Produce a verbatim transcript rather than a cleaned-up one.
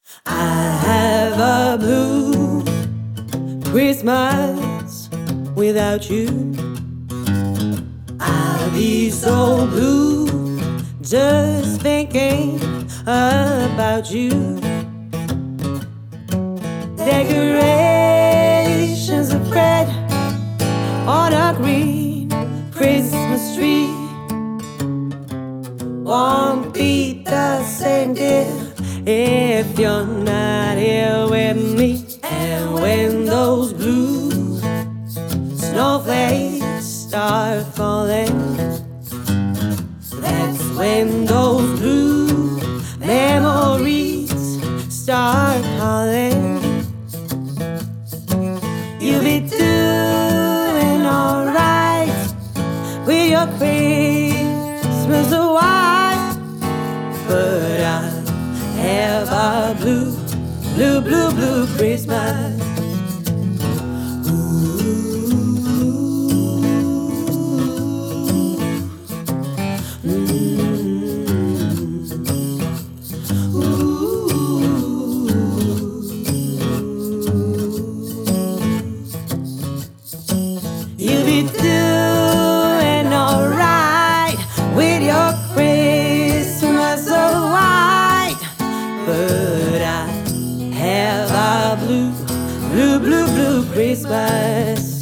I have a blue Christmas without you. I'll be so blue just thinking about you. Decorations of red on a green Christmas tree won't be the same, dear, if you're not here with me. And when those blue snowflakes start falling, that's when those blue memories start calling. You'll be doing alright with your Christmas white, but I have a blue, blue, blue, blue Christmas. You'll be doing alright with your Christmas so white, but I have a blue, blue, blue, blue Christmas.